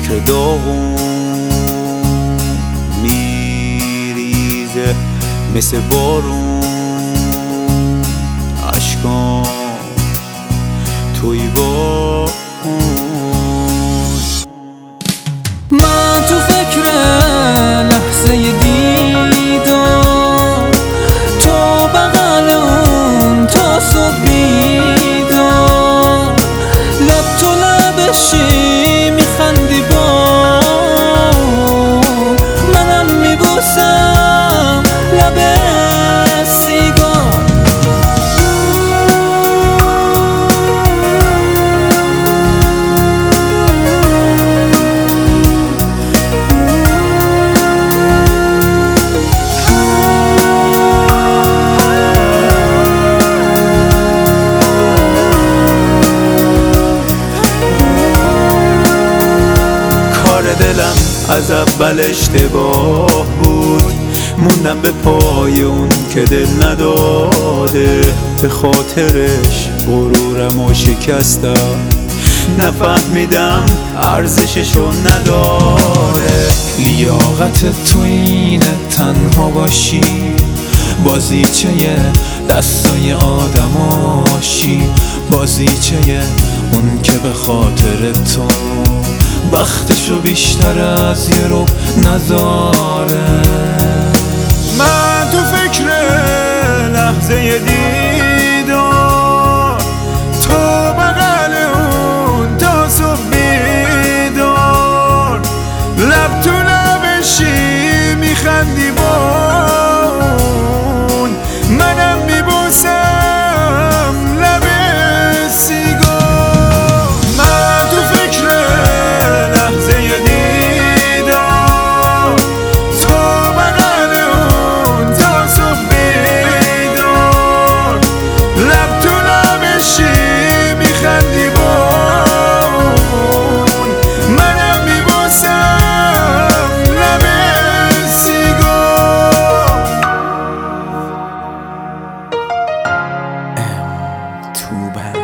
فکر داغون میریزه مثل بارون، اشکام توی با من تو فکر لحظه دیدار، تو بغل اون تا صبح بیدار، لب تو لبشی میخندی منم میبوسم لب سیگار. دلم از اول اشتباه بود، موندم به پای اون که دل نداده، به خاطرش غرورم و شکستم، نفهمیدم ارزششو نداره. لیاقت تو اینه تنها باشی، بازیچه دستای آدماشی، بازیچه اون که به خاطر تو وقتشو بیشتر از یه ربع نذاره. من تو فکر لحظه دیدار، تو بغل اون تا صبح بیدار، لب تو لبشی میخندی بون، منم میبوسم لب سیگار. من تو فکر لحظه دیدار، تو بغل اون تا صبح بیدار، لب تو لبشی میخندی بون، منم میبوسم لب سیگار. تو